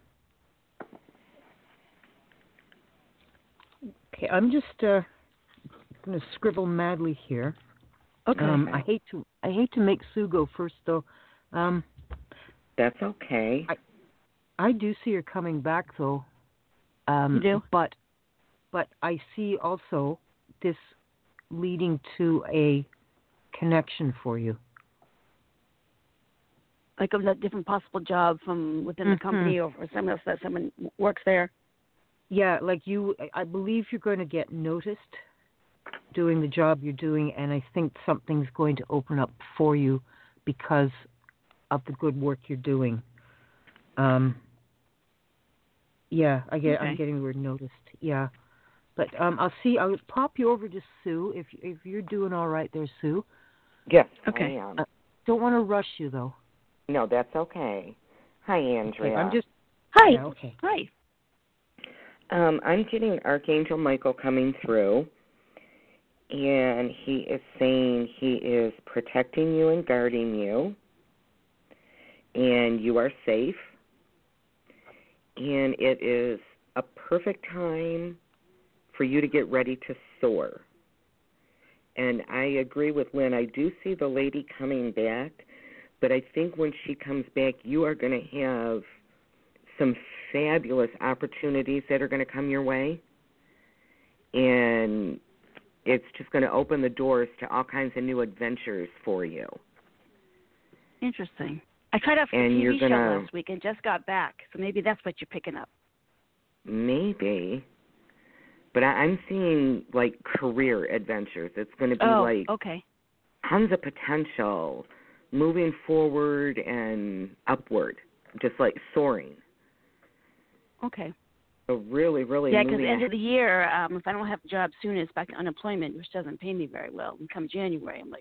I'm just going to scribble madly here. Okay. I hate to make Sue go first, though. That's okay. I do see her coming back, though. You do? But I see also this leading to a connection for you. Like a different possible job from within the company or someone else that someone works there? Yeah, I believe you're going to get noticed doing the job you're doing, and I think something's going to open up for you because of the good work you're doing. I'm getting the word noticed. Yeah, but I'll pop you over to Sue if you're doing all right there, Sue. Yes. Okay. I am. Don't want to rush you though. No, that's okay. Hi, Andrea. Okay, I'm just. Hi. Yeah, okay. Hi. I'm getting Archangel Michael coming through. And he is saying he is protecting you and guarding you, and you are safe, and it is a perfect time for you to get ready to soar. And I agree with Lynn. I do see the lady coming back, but I think when she comes back, you are going to have some fabulous opportunities that are going to come your way, and it's just going to open the doors to all kinds of new adventures for you. Interesting. I tried out for the TV show last week and just got back, so maybe that's what you're picking up. Maybe. But I'm seeing, career adventures. It's going to be, tons of potential, moving forward and upward, just like soaring. Okay. So really, really yeah, because moving. end of the year, if I don't have a job soon, it's back to unemployment, which doesn't pay me very well. And come January, I'm like,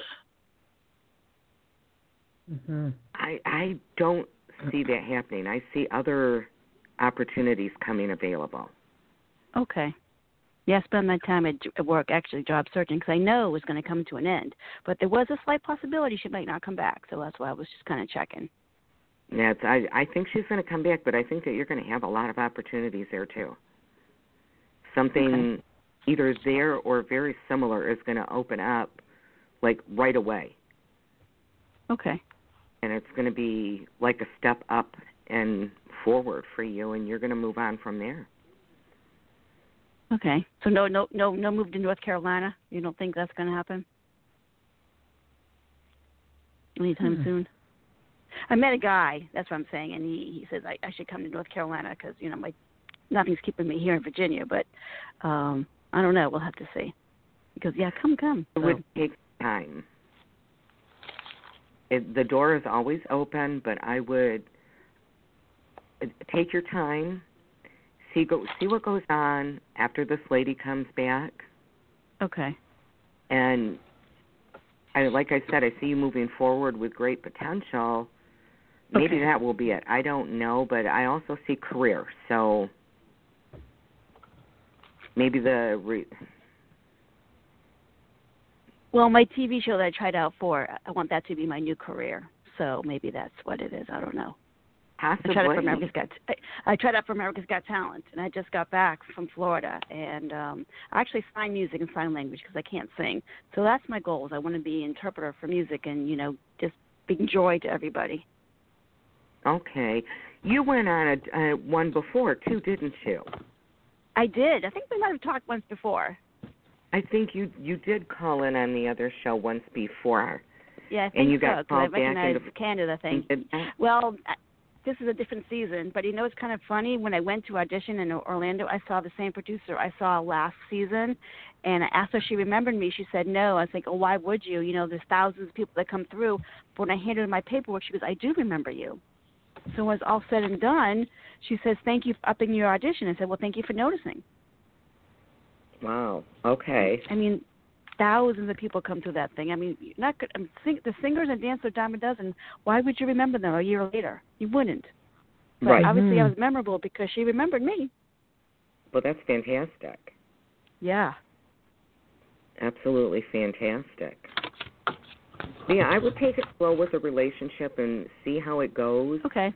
Mm-hmm. I don't see that happening. I see other opportunities coming available. okay. Yeah, I spend my time at work actually job searching because I know it was going to come to an end. But there was a slight possibility she might not come back, so that's why I was just kind of checking. Yeah, I think she's going to come back, but I think that you're going to have a lot of opportunities there too. Something either there or very similar is going to open up, like right away. Okay. And it's going to be like a step up and forward for you, and you're going to move on from there. Okay. So no move to North Carolina? You don't think that's going to happen anytime soon? I met a guy, that's what I'm saying, and he says I should come to North Carolina because, nothing's keeping me here in Virginia. But I don't know. We'll have to see. Because, yeah, come. It would take time. The door is always open, but I would take your time, see what goes on after this lady comes back. Okay. And like I said, I see you moving forward with great potential. Maybe that will be it. I don't know, but I also see career. So maybe Well, my TV show that I tried out for, I want that to be my new career. So maybe that's what it is. I don't know. Possibly. I tried out for America's Got Talent, and I just got back from Florida. And I actually sign music and sign language because I can't sing. So that's my goal. I want to be an interpreter for music and, just bring joy to everybody. Okay. You went on a one before, too, didn't you? I did. I think we might have talked once before. I think you did call in on the other show once before. Yeah, I think and you so, got called I recognized back Canada thing. Well, this is a different season, but it's kind of funny. When I went to audition in Orlando, I saw the same producer I saw last season, and I asked her if she remembered me. She said no. I was like, oh, why would you? There's thousands of people that come through. But when I handed her my paperwork, she goes, I do remember you. So when it's all said and done, she says, thank you for upping your audition. I said, well, thank you for noticing. Wow. Okay. Thousands of people come through that thing. Not good. The singers and dancers, dime a dozen. Why would you remember them a year later? You wouldn't. But right. Obviously, I was memorable because she remembered me. Well, that's fantastic. Yeah. Absolutely fantastic. Yeah, I would take it slow with a relationship and see how it goes. Okay.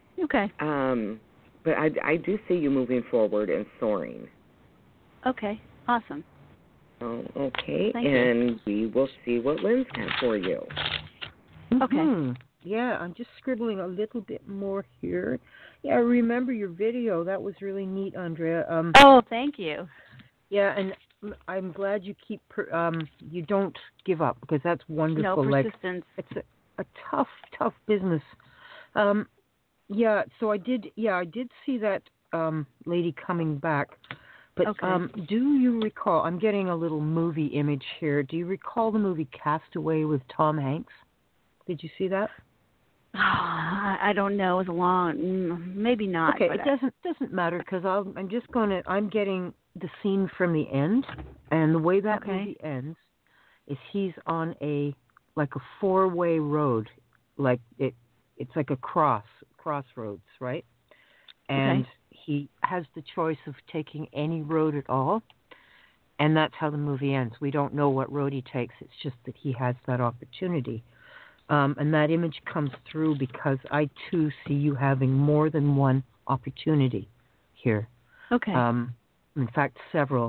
But I do see you moving forward and soaring. Okay. Awesome. Oh, okay. Thank you. We will see what Lynn's got for you. Okay. Mm-hmm. Yeah, I'm just scribbling a little bit more here. Yeah, I remember your video. That was really neat, Andrea. Oh, thank you. Yeah, and I'm glad you keep you don't give up because that's wonderful. No, persistence. It's a tough business. Yeah, so I did see that lady coming back. But do you recall, I'm getting a little movie image here. Do you recall the movie Castaway with Tom Hanks? Did you see that? I don't know. It was long. Maybe not. Okay, but it doesn't matter because I'm getting the scene from the end, and the way that movie ends is he's on a four-way road, like it's like a crossroads, right? And he has the choice of taking any road at all, and that's how the movie ends. We don't know what road he takes. It's just that he has that opportunity. And that image comes through because I, too, see you having more than one opportunity here. Okay. In fact, several.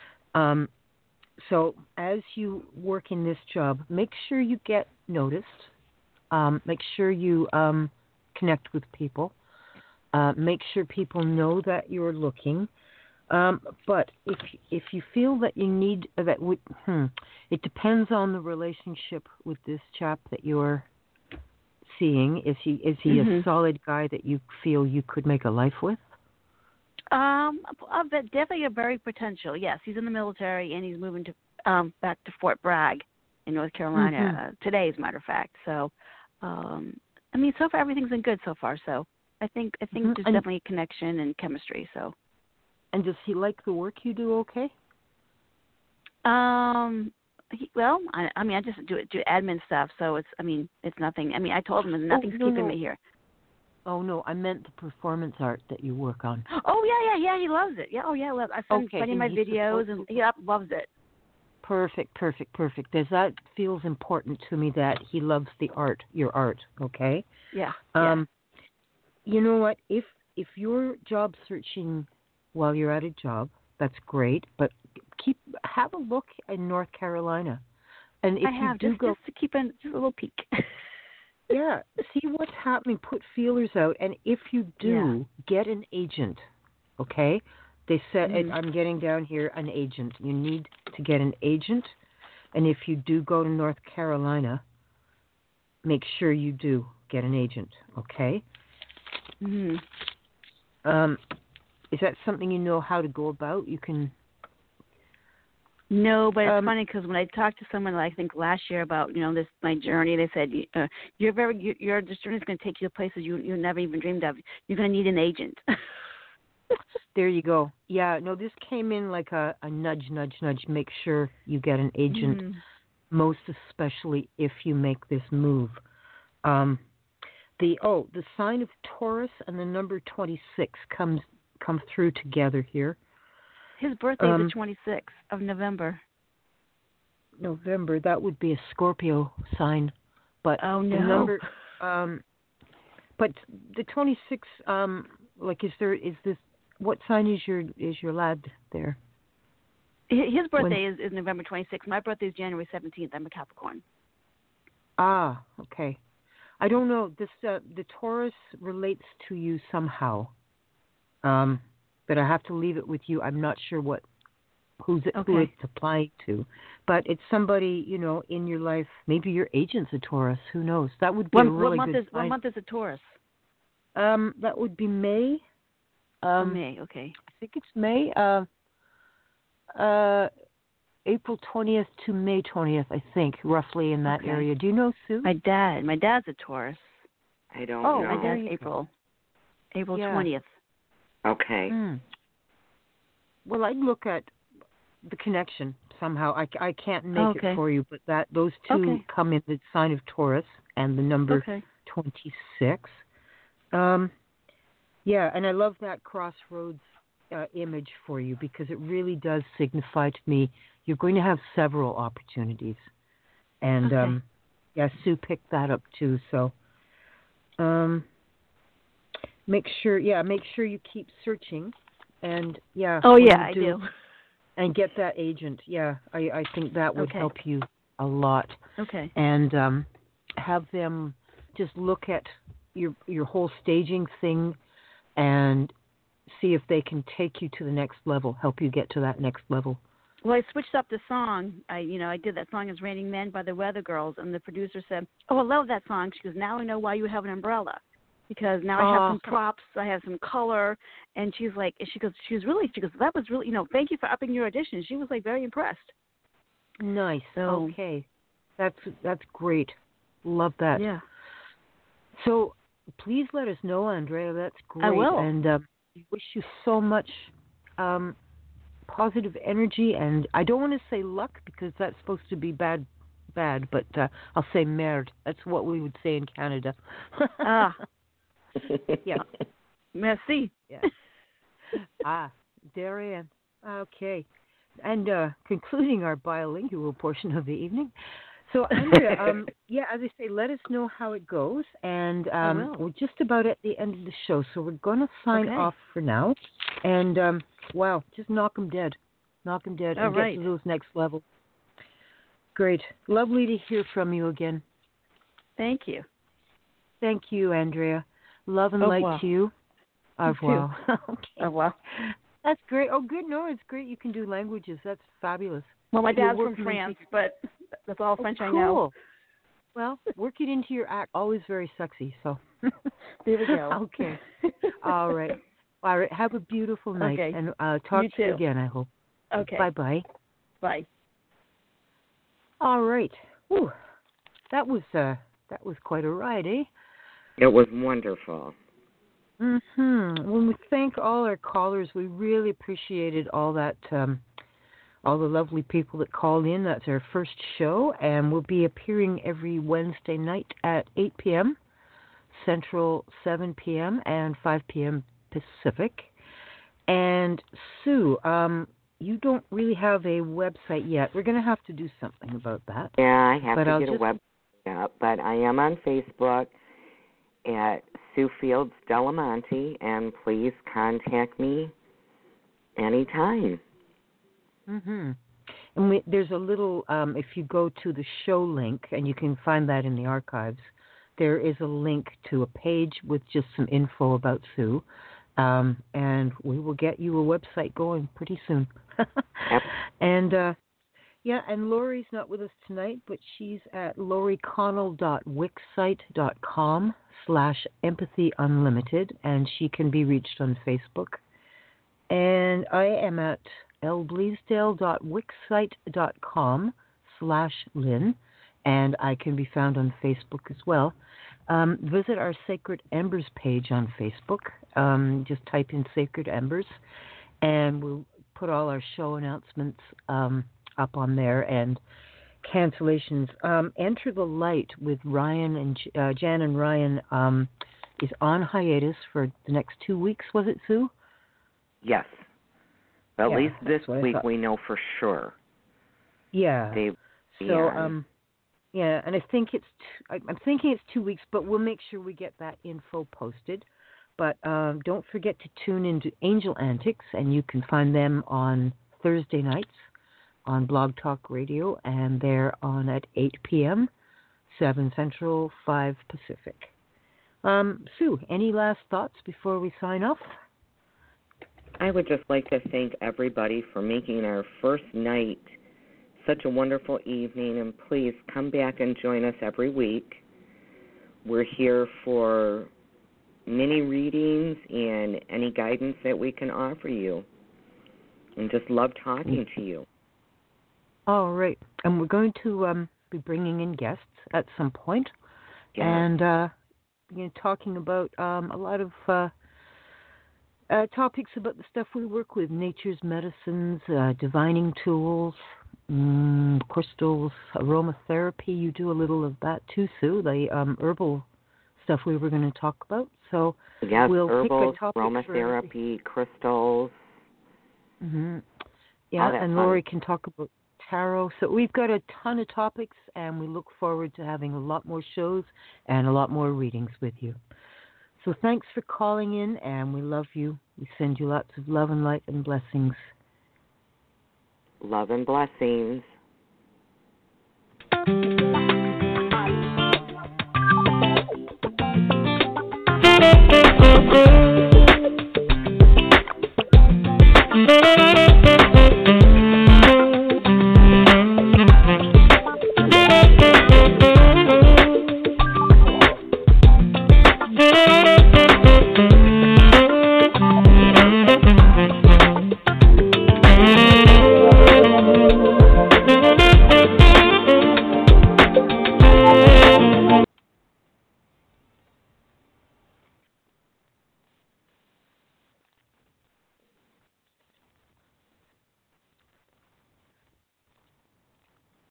So as you work in this job, make sure you get noticed. Make sure you connect with people. Make sure people know that you're looking. But if you feel that you need it depends on the relationship with this chap that you're seeing. Is he a solid guy that you feel you could make a life with? Definitely a very potential. Yes, he's in the military and he's moving to back to Fort Bragg in North Carolina today, as a matter of fact. So, so far everything's been good so far. So I think there's definitely a connection and chemistry. So. And does he like the work you do? Okay. I just do admin stuff, so it's nothing. I told him nothing's keeping me here. Oh no, I meant the performance art that you work on. Oh yeah, he loves it. Yeah, I send him my videos, and he loves it. Perfect. Because that feels important to me that he loves the art, your art. Okay. Yeah. You know what? If you're job searching while you're at a job, that's great. But have a look in North Carolina, and if just to keep just a little peek. Yeah, see what's happening. Put feelers out, and if you do, get an agent. Okay? They said I'm getting down here an agent. You need to get an agent, and if you do go to North Carolina, make sure you do get an agent. Okay? Mhm. Is that something you know how to go about? You can. No, but it's funny because when I talked to someone, I think last year about my journey, they said this journey is going to take you to places you never even dreamed of. You're going to need an agent. There you go. Yeah, no, this came in like a nudge. Make sure you get an agent, most especially if you make this move. The sign of Taurus and the number 26 come through together here. His birthday is the 26th of November. November, that would be a Scorpio sign, but oh no. The number, but the 26, is this? What sign is your lad there? His birthday is November 26th. My birthday is January 17th. I'm a Capricorn. Ah, okay. I don't know. This the Taurus relates to you somehow. But I have to leave it with you. I'm not sure who it's applying to, but it's somebody in your life. Maybe your agent's a Taurus. Who knows? That would be a really good sign. What month is a Taurus? That would be May. May. Okay. I think it's May. April 20th to May 20th. I think roughly in that area. Do you know, Sue? My dad's a Taurus. I don't know. My dad's April 20th. Okay. Well, I'd look at the connection somehow. I can't make it for you, but those two come in the sign of Taurus and the number 26. Yeah, and I love that crossroads image for you because it really does signify to me you're going to have several opportunities. And Sue picked that up too. So make sure you keep searching, and I do, and get that agent. Yeah, I think that would help you a lot. Okay. And have them just look at your whole staging thing, and see if they can take you to the next level, help you get to that next level. Well, I switched up the song. I did that song "It's Raining Men" by the Weather Girls, and the producer said, "Oh, I love that song." She goes, "Now I know why you have an umbrella." Because now I have some props, I have some color, and she goes, that was really, thank you for upping your audition. She was very impressed. Nice. So, okay, that's great. Love that. Yeah. So please let us know, Andrea. That's great. I will. And we wish you so much positive energy, and I don't want to say luck because that's supposed to be bad, but I'll say merde. That's what we would say in Canada. Yeah. Merci. Yeah. Darian. Okay. And concluding our bilingual portion of the evening. So, Andrea, as I say, let us know how it goes. And we're just about at the end of the show, so we're going to sign off for now. And, just knock them dead. Knock them dead and get to those next levels. Great. Lovely to hear from you again. Thank you. Thank you, Andrea. Love and light to you. Au revoir. Okay. Au revoir. That's great. Oh, good. No, it's great. You can do languages. That's fabulous. Well, my dad's from France, but that's all French I know. Well, work it into your act. Always very sexy. So there we go. Okay. All right. Have a beautiful night, and talk to you again, I hope. Okay. Bye-bye. Bye. All right. Whew. That was quite a ride, eh? It was wonderful. When we thank all our callers, we really appreciated all that, all the lovely people that called in. That's our first show, and we'll be appearing every Wednesday night at 8 p.m. Central, 7 p.m., and 5 p.m. Pacific. And Sue, you don't really have a website yet. We're going to have to do something about that. Yeah, I have to get a website up, but I am on Facebook at Sue Fields Delamonte, and please contact me anytime. And there's a little, if you go to the show link, and you can find that in the archives, there is a link to a page with just some info about Sue, and we will get you a website going pretty soon. Yep. And and Lori's not with us tonight, but she's at loriconnell.wixsite.com/empathyunlimited, and she can be reached on Facebook. And I am at lbleasdale.wixsite.com/Lynn, and I can be found on Facebook as well. Visit our Sacred Embers page on Facebook. Just type in Sacred Embers, and we'll put all our show announcements up on there, and cancellations. Enter the Light with Ryan and Jan and Ryan is on hiatus for the next 2 weeks, was it, Sue? Yes. At least this week we know for sure. Yeah. And I think I'm thinking it's 2 weeks, but we'll make sure we get that info posted. But don't forget to tune into Angel Antics, and you can find them on Thursday nights on Blog Talk Radio, and they're on at 8 p.m., 7 Central, 5 Pacific. Sue, any last thoughts before we sign off? I would just like to thank everybody for making our first night such a wonderful evening, and please come back and join us every week. We're here for mini readings and any guidance that we can offer you, and just love talking to you. All right. And we're going to be bringing in guests at some point, and talking about a lot of topics about the stuff we work with, nature's medicines, divining tools, crystals, aromatherapy. You do a little of that too, Sue, the herbal stuff we were going to talk about. So yes, we'll herbals, pick a topic aromatherapy, crystals. Yeah, and Lori can talk about tarot. So we've got a ton of topics, and we look forward to having a lot more shows and a lot more readings with you. So thanks for calling in, and we love you. We send you lots of love and light and blessings. Love and blessings.